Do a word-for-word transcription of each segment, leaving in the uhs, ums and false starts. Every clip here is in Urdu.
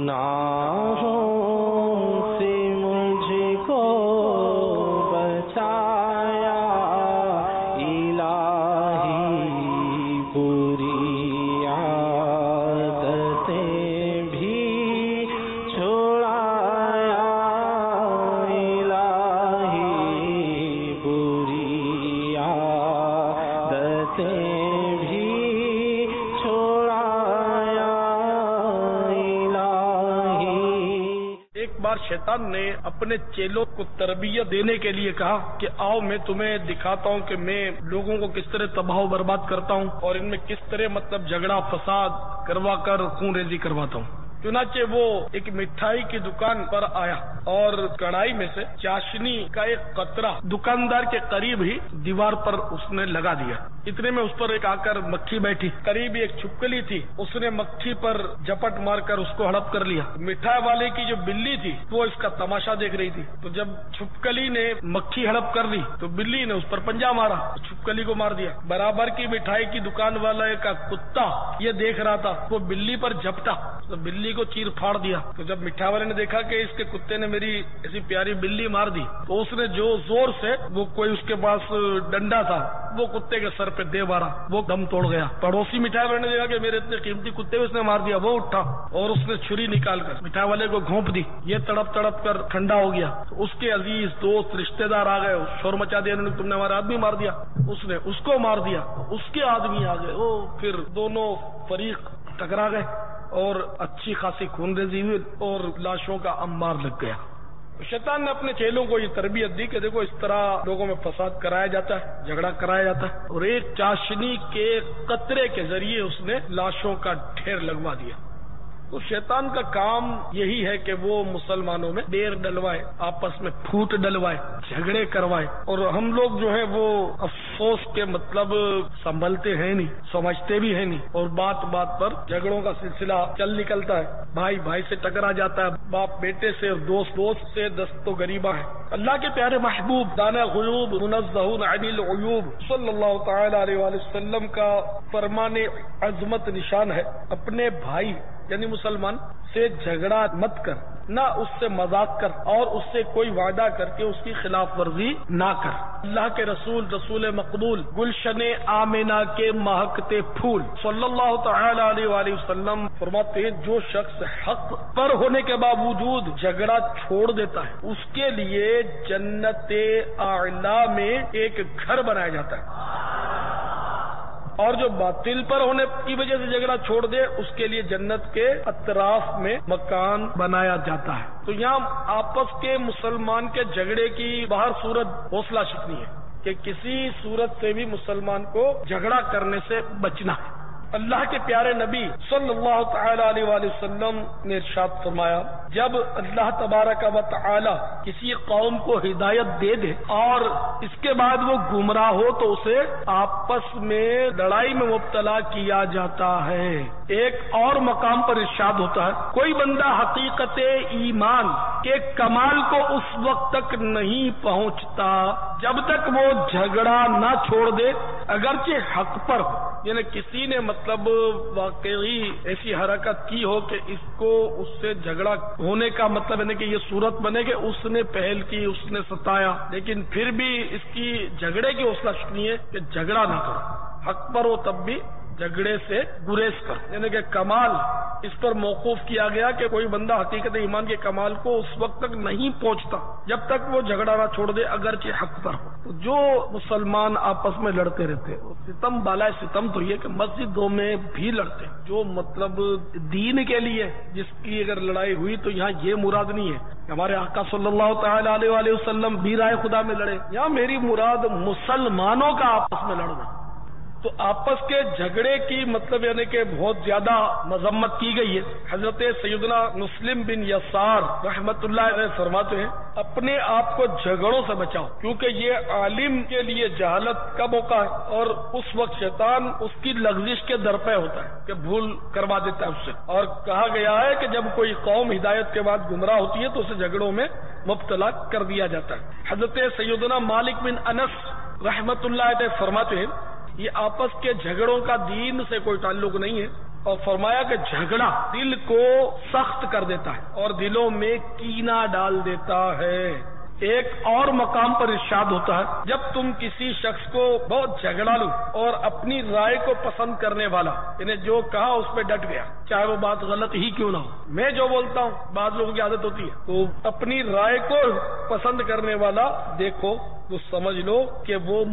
گناہوں سے مجھ کو بچایا الہی، بری عادتیں بھی چھڑایا الہی، بری عادتیں شیطان نے اپنے چیلوں کو تربیت دینے کے لیے کہا کہ آؤ میں تمہیں دکھاتا ہوں کہ میں لوگوں کو کس طرح تباہ و برباد کرتا ہوں اور ان میں کس طرح مطلب جھگڑا فساد کروا کر خون ریزی کرواتا ہوں۔ چنانچہ وہ ایک مٹھائی کی دکان پر آیا اور کڑھائی میں سے چاشنی کا ایک قطرہ دکاندار کے قریب ہی دیوار پر اس نے لگا دیا۔ اتنے میں اس پر ایک آ کر مکھی بیٹھی، قریب ایک چھپکلی تھی، اس نے مکھی پر جپٹ مار کر اس کو ہڑپ کر لیا۔ مٹھائی والے کی جو بلی تھی وہ اس کا تماشا دیکھ رہی تھی، تو جب چھپکلی نے مکھی ہڑپ کر لی تو بلی نے اس پر پنجہ مارا، چھپکلی کو مار دیا۔ برابر کی مٹھائی کی دکان والے کا کتا یہ دیکھ رہا تھا، وہ بلی پر جھپٹا تو بلی کو چیر پھاڑ دیا۔ تو جب مٹھائی والے نے دیکھا کہ اس کے کتے نے میری ایسی پیاری بلی مار دی تو اس نے جو زور سے وہ کوئی اس کے پاس ڈنڈا تھا وہ کتے کے سر پہ دے مارا، وہ دم توڑ گیا۔ پڑوسی مٹھائی والے نے دیکھا کہ میرے اتنے قیمتی کتے اس نے مار دیا، وہ اٹھا اور اس نے چھری نکال کر مٹھائی والے کو گھونپ دی، یہ تڑپ تڑپ کر ٹھنڈا ہو گیا۔ تو اس کے عزیز دوست رشتہ دار آ گئے، شور مچا دیا انہوں نے، تم نے ہمارا آدمی مار دیا، اس نے اس کو مار دیا، اس کے آدمی آ گئے، وہ پھر دونوں فریق ٹکرا گئے اور اچھی خاصی خون ریزی ہوئی اور لاشوں کا انبار لگ گیا۔ شیطان نے اپنے چیلوں کو یہ تربیت دی کہ دیکھو اس طرح لوگوں میں فساد کرایا جاتا ہے، جھگڑا کرایا جاتا ہے، اور ایک چاشنی کے قطرے کے ذریعے اس نے لاشوں کا ڈھیر لگوا دیا۔ تو شیطان کا کام یہی ہے کہ وہ مسلمانوں میں ڈیر ڈلوائے، آپس میں پھوٹ ڈلوائے، جھگڑے کروائے، اور ہم لوگ جو ہے وہ افسوس کے مطلب سنبھلتے ہیں نہیں، سمجھتے بھی ہیں نہیں، اور بات بات پر جھگڑوں کا سلسلہ چل نکلتا ہے، بھائی بھائی سے ٹکرا جاتا ہے، باپ بیٹے سے، اور دوست دوست سے، دست و غریبہ ہے۔ اللہ کے پیارے محبوب دانا غیوب منزہون عن العیوب صلی اللہ تعالی علیہ وآلہ وسلم کا فرمان عظمت نشان ہے، اپنے بھائی یعنی مسلمان سے جھگڑا مت کر، نہ اس سے مذاق کر، اور اس سے کوئی وعدہ کر کے اس کی خلاف ورزی نہ کر۔ اللہ کے رسول رسول مقبول گلشن آمنہ کے مہکتے پھول صلی اللہ تعالی علیہ وآلہ وسلم فرماتے ہیں جو شخص حق پر ہونے کے باوجود جھگڑا چھوڑ دیتا ہے اس کے لیے جنت اعلی میں ایک گھر بنایا جاتا ہے، اور جو باطل پر ہونے کی وجہ سے جھگڑا چھوڑ دے اس کے لیے جنت کے اطراف میں مکان بنایا جاتا ہے۔ تو یہاں آپس کے مسلمان کے جھگڑے کی باہر صورت حوصلہ شکنی ہے کہ کسی صورت سے بھی مسلمان کو جھگڑا کرنے سے بچنا ہے۔ اللہ کے پیارے نبی صلی اللہ تعالی علیہ وآلہ وسلم نے ارشاد فرمایا جب اللہ تبارک و تعالی کسی قوم کو ہدایت دے دے اور اس کے بعد وہ گمراہ ہو تو اسے آپس میں لڑائی میں مبتلا کیا جاتا ہے۔ ایک اور مقام پر ارشاد ہوتا ہے کوئی بندہ حقیقت ایمان کے کمال کو اس وقت تک نہیں پہنچتا جب تک وہ جھگڑا نہ چھوڑ دے اگرچہ حق پر ہو، یعنی کسی نے مطلب واقعی ایسی حرکت کی ہو کہ اس کو اس سے جھگڑا ہونے کا مطلب ہے کہ یہ صورت بنے کہ اس نے پہل کی، اس نے ستایا، لیکن پھر بھی اس کی جھگڑے کی حوصلہ شکنی ہے کہ جھگڑا نہ کرو، حق پر ہو تب بھی جھگڑے سے گریز کر، یعنی کہ کمال اس پر موقوف کیا گیا کہ کوئی بندہ حقیقت ایمان کے کمال کو اس وقت تک نہیں پہنچتا جب تک وہ جھگڑا نہ چھوڑ دے اگرچہ حق پر ہو۔ تو جو مسلمان آپس میں لڑتے رہتے ہیں ستم بالائے ستم تو یہ کہ مسجدوں میں بھی لڑتے ہیں، جو مطلب دین کے لیے جس کی اگر لڑائی ہوئی تو یہاں یہ مراد نہیں ہے ہمارے آقا صلی اللہ تعالی علیہ وآلہ وسلم بھی رائے خدا میں لڑے، یہاں میری مراد مسلمانوں کا آپس میں لڑنا۔ تو آپس کے جھگڑے کی مطلب یعنی کہ بہت زیادہ مذمت کی گئی ہے۔ حضرت سیدنا مسلم بن یسار رحمت اللہ علیہ فرماتے ہیں اپنے آپ کو جھگڑوں سے بچاؤ کیونکہ یہ عالم کے لیے جہالت کا موقع ہے اور اس وقت شیطان اس کی لغزش کے درپے ہوتا ہے کہ بھول کروا دیتا ہے اس سے، اور کہا گیا ہے کہ جب کوئی قوم ہدایت کے بعد گمراہ ہوتی ہے تو اسے جھگڑوں میں مبتلا کر دیا جاتا ہے۔ حضرت سیدنا مالک بن انس رحمت اللہ علیہ فرماتے ہیں یہ آپس کے جھگڑوں کا دین سے کوئی تعلق نہیں ہے، اور فرمایا کہ جھگڑا دل کو سخت کر دیتا ہے اور دلوں میں کینہ ڈال دیتا ہے۔ ایک اور مقام پر ارشاد ہوتا ہے جب تم کسی شخص کو بہت جھگڑالو اور اپنی رائے کو پسند کرنے والا، انہیں جو کہا اس پہ ڈٹ گیا، چاہے وہ بات غلط ہی کیوں نہ ہو۔ میں جو بولتا ہوں بعض لوگوں کی عادت ہوتی ہے، تو اپنی رائے کو پسند کرنے والا دیکھو تو سمجھ لو کہ وہ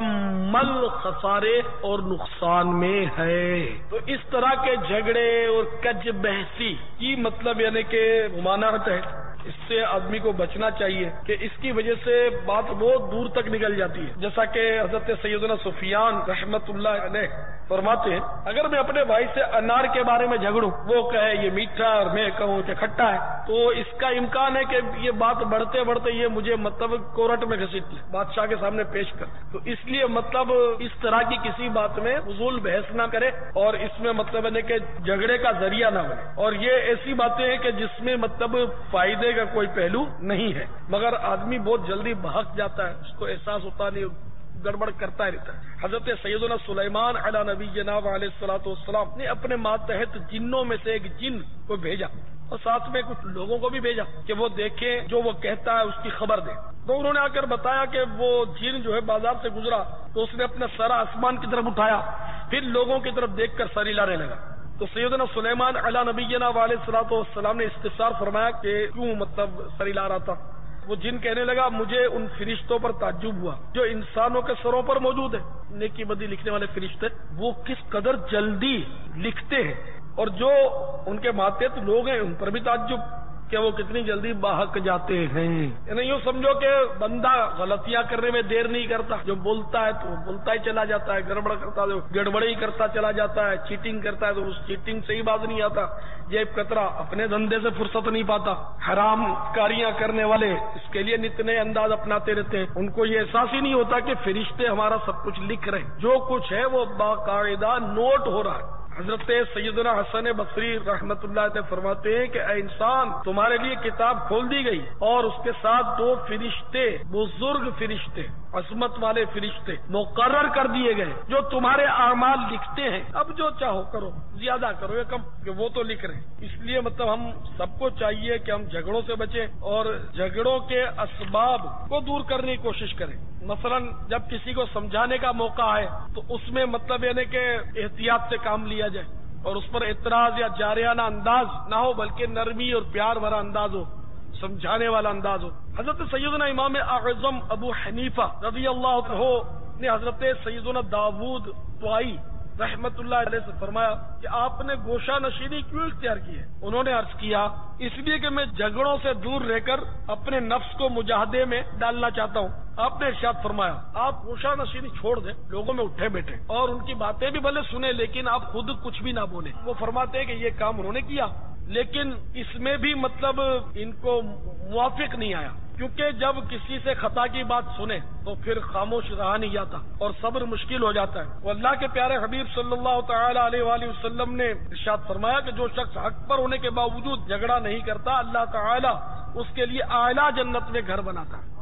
مکمل خسارے اور نقصان میں ہے۔ تو اس طرح کے جھگڑے اور کج بحثی کی مطلب یعنی کہ ممانعت ہے، اس سے آدمی کو بچنا چاہیے کہ اس کی وجہ سے بات بہت دور تک نکل جاتی ہے۔ جیسا کہ حضرت سیدنا سفیان رحمت اللہ علیہ فرماتے ہیں، اگر میں اپنے بھائی سے انار کے بارے میں جھگڑوں، وہ کہے یہ میٹھا اور میں کہوں کہ کھٹا ہے، تو اس کا امکان ہے کہ یہ بات بڑھتے بڑھتے یہ مجھے مطلب کورٹ میں گھسیٹ لے، بادشاہ کے سامنے پیش کر۔ تو اس لیے مطلب اس طرح کی کسی بات میں فضول بحث نہ کرے اور اس میں مطلب ہے کہ جھگڑے کا ذریعہ نہ بنے۔ اور یہ ایسی باتیں ہیں کہ جس میں مطلب فائدے کا کوئی پہلو نہیں ہے، مگر آدمی بہت جلدی بہک جاتا ہے، اس کو احساس ہوتا نہیں، گڑبڑ کرتا رہتا ہے۔ حضرت سیدنا سلیمان علی نبی جناب علیہ الصلوۃ والسلام نے اپنے ماتحت جنوں میں سے ایک جن کو بھیجا اور ساتھ میں کچھ لوگوں کو بھی بھیجا کہ وہ دیکھیں جو وہ کہتا ہے اس کی خبر دیں۔ تو انہوں نے آ کر بتایا کہ وہ جن جو ہے بازار سے گزرا تو اس نے اپنا سر آسمان کی طرف اٹھایا، پھر لوگوں کی طرف دیکھ کر سر ہلانے لگا۔ تو سیدنا سلیمان علی نبی جناب علیہ الصلوۃ والسلام نے استفسار فرمایا کہ کیوں مطلب سر ہلا رہا تھا؟ وہ جن کہنے لگا مجھے ان فرشتوں پر تعجب ہوا جو انسانوں کے سروں پر موجود ہیں، نیکی بدی لکھنے والے فرشتے، وہ کس قدر جلدی لکھتے ہیں، اور جو ان کے ماتحت لوگ ہیں ان پر بھی تعجب کہ وہ کتنی جلدی بہک جاتے ہیں۔ یعنی یوں سمجھو کہ بندہ غلطیاں کرنے میں دیر نہیں کرتا، جو بولتا ہے تو وہ بولتا ہی چلا جاتا ہے، گڑبڑ کرتا ہے تو گڑبڑ ہی کرتا چلا جاتا ہے، چیٹنگ کرتا ہے تو اس چیٹنگ سے ہی باز نہیں آتا، جیب کترا اپنے دھندے سے فرصت نہیں پاتا، حرام کاریاں کرنے والے اس کے لیے نت نئے انداز اپناتے رہتے ہیں، ان کو یہ احساس ہی نہیں ہوتا کہ فرشتے ہمارا سب کچھ لکھ رہے ہیں، جو کچھ ہے وہ باقاعدہ نوٹ ہو رہا ہے۔ حضرت سیدنا حسن بصری رحمت اللہ علیہ فرماتے ہیں کہ اے انسان، تمہارے لیے کتاب کھول دی گئی اور اس کے ساتھ دو فرشتے، بزرگ فرشتے، عظمت والے فرشتے مقرر کر دیے گئے جو تمہارے اعمال لکھتے ہیں، اب جو چاہو کرو، زیادہ کرو یا کم، کہ وہ تو لکھ رہے ہیں۔ اس لیے مطلب ہم سب کو چاہیے کہ ہم جھگڑوں سے بچیں اور جھگڑوں کے اسباب کو دور کرنے کی کوشش کریں۔ مثلا جب کسی کو سمجھانے کا موقع ہے تو اس میں مطلب یعنی کہ احتیاط سے کام لیا جائے اور اس پر اعتراض یا جارحانہ انداز نہ ہو، بلکہ نرمی اور پیار بھرا انداز ہو، سمجھانے والا انداز ہو۔ حضرت سیدنا امام اعظم ابو حنیفہ رضی اللہ عنہ نے حضرت سیدنا داود طائی رحمت اللہ علیہ سے فرمایا کہ آپ نے گوشہ نشینی کیوں اختیار کی ہے؟ انہوں نے عرض کیا اس لیے کہ میں جھگڑوں سے دور رہ کر اپنے نفس کو مجاہدے میں ڈالنا چاہتا ہوں۔ آپ نے ارشاد فرمایا آپ گوشہ نشینی چھوڑ دیں، لوگوں میں اٹھے بیٹھے اور ان کی باتیں بھی بھلے سنیں لیکن آپ خود کچھ بھی نہ بولیں۔ وہ فرماتے ہیں کہ یہ کام انہوں نے کیا لیکن اس میں بھی مطلب ان کو موافق نہیں آیا، کیونکہ جب کسی سے خطا کی بات سنے تو پھر خاموش رہا نہیں جاتا اور صبر مشکل ہو جاتا ہے۔ وہ اللہ کے پیارے حبیب صلی اللہ تعالی علیہ وآلہ وسلم نے ارشاد فرمایا کہ جو شخص حق پر ہونے کے باوجود جھگڑا نہیں کرتا، اللہ تعالی اس کے لیے اعلیٰ جنت میں گھر بناتا ہے۔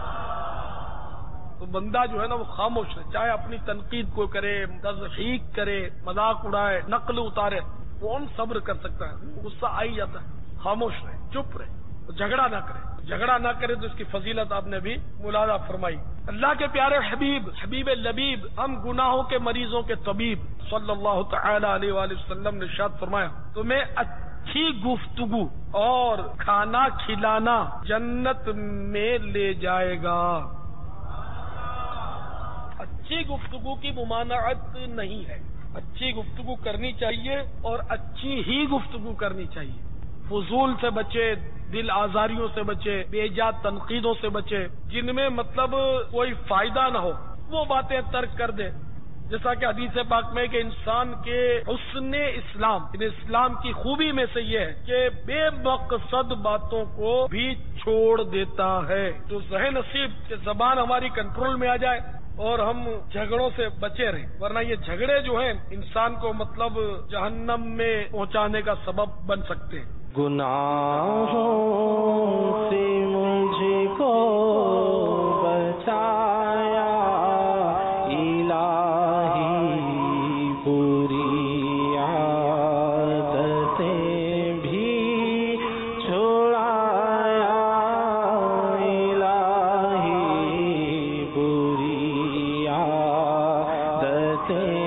تو بندہ جو ہے نا وہ خاموش ہے، چاہے اپنی تنقید کو کرے، تضحیک کرے، مذاق اڑائے، نقل اتارے، کون صبر کر سکتا ہے؟ غصہ آ ہی جاتا ہے، خاموش رہے، چپ رہے، جھگڑا نہ کرے۔ جھگڑا نہ کرے تو اس کی فضیلت آپ نے بھی ملاحظہ فرمائی۔ اللہ کے پیارے حبیب حبیب لبیب، ہم گناہوں کے مریضوں کے طبیب صلی اللہ تعالی علیہ وآلہ وسلم نے ارشاد فرمایا تمہیں اچھی گفتگو اور کھانا کھلانا جنت میں لے جائے گا۔ اچھی گفتگو کی ممانعت نہیں ہے، اچھی گفتگو کرنی چاہیے اور اچھی ہی گفتگو کرنی چاہیے۔ فضول سے بچے، دل آزاریوں سے بچے، بے جا تنقیدوں سے بچے، جن میں مطلب کوئی فائدہ نہ ہو، وہ باتیں ترک کر دے۔ جیسا کہ حدیث پاک میں کہ انسان کے حسن اسلام، یعنی اسلام کی خوبی میں سے یہ ہے کہ بے مقصد باتوں کو بھی چھوڑ دیتا ہے۔ تو ذہن نصیب کہ زبان ہماری کنٹرول میں آ جائے اور ہم جھگڑوں سے بچے رہیں، ورنہ یہ جھگڑے جو ہیں انسان کو مطلب جہنم میں پہنچانے کا سبب بن سکتے ہیں۔ گناہوں سے مجھ کو بچایا الہی، بری سے